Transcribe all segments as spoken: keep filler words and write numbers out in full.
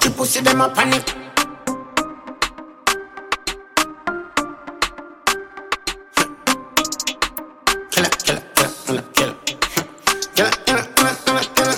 your pussy, them a panic. Killer, killer, killer, killer, killer. Killer, killer, killer, killer, killer.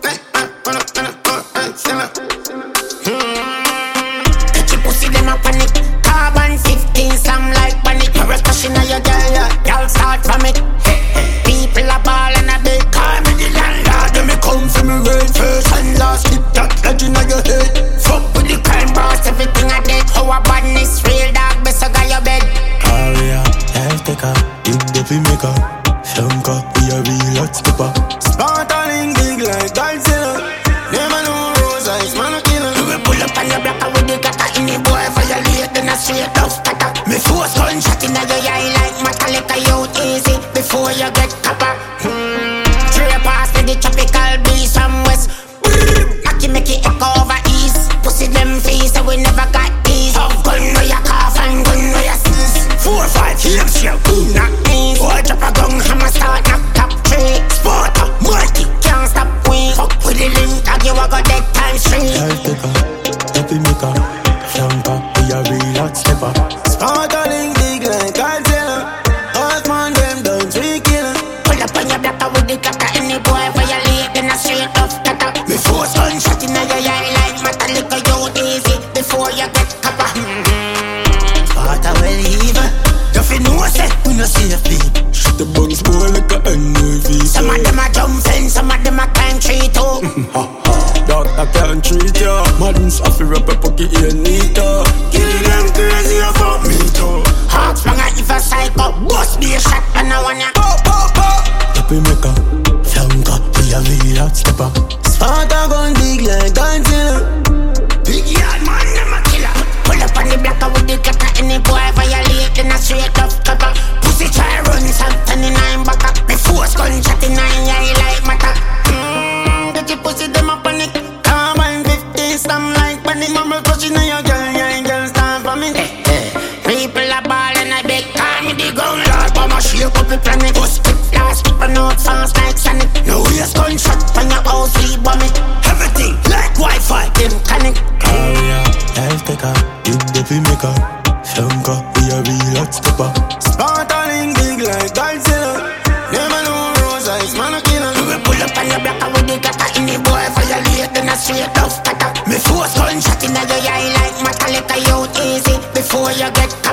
Get your pussy, them a panic. Carbon fifteen, some like panic. You're a crush inna your girl, yeah. Y'all start from it. People a ball and a big car. Me the landlord, them me come for me rain. First and last, slip that lodge inna your head. Fuck with the crime boss, everything I did. How a badness, real dog, best I got your bed. Aria, life taker, big deputy maker. Shanka, we a real hot stepper. Spartaling big like Godzilla. Never know rose eyes, man a killer. You will pull up on your block with the gutter in the boy violate, then I straight off scatter. Me force gunshot inna your eye like Metallica, you easy before you get copper. Hmm. Three pass with the tropical breeze from west. Knocky make it echo over east. Pussy them face, so we never got these. Tough gun where you cough and gun where you sneeze. Four or five hips, you cool, not knees. Boy drop a gun, hammer start knock top three. Sparta, multi, can't stop we. Fuck with the link, dog you a go dead times three. Life taker, deputy maker. Shanka, we a real hot stepper. Spartaling big like Godzilla. Horseman them down three killer. Pull up on your blocker with the cutter. Any boy violate, then I straight off cutter. Me force gunshot inna your eye like Metallica, you easy before you get copper. Sparta well even. You fi know say we no safe people. Shut the bugs boy like a N I V. Some of them a jump fence, some of them a climb tree too. Doctor can't treat ya. Madness off your rubber pocket in neater. Kill them crazy about me too. Hawks bang a if a psycho, bust be a shot and I wanna Pop, pop, pop. Deputy maker. Shanka, we a real hot stepper. Sparta gun big like Godzilla. big yard man, them a killer. Pull up on the blocker with the cutter. Any boy violate, then I straight off copper. Pussy try run something in nine backer. Me force gunshot in nine eye like matter. Mmm, get your pussy them a panic. Carbon fifteen, stam like panic. Mama touching on your girl, yeah, girl stand for me. People a ball and I beg call me the gun lord. But my shake up the planet. Bust quick flash, run out fast like Sonic. No waste gunshot on your house, we bomb it. Everything like Wi-Fi, them connect. Aria, life taker, big deputy maker. Shanka, we a real hot stepper. Spartaling big like Godzilla. Never know rose eyes, man a killer. You will pull up on your blocker with the gutter. In the boy violate, then I straight off cutter. Me force gunshot inna your eye like Metallica, you easy before you get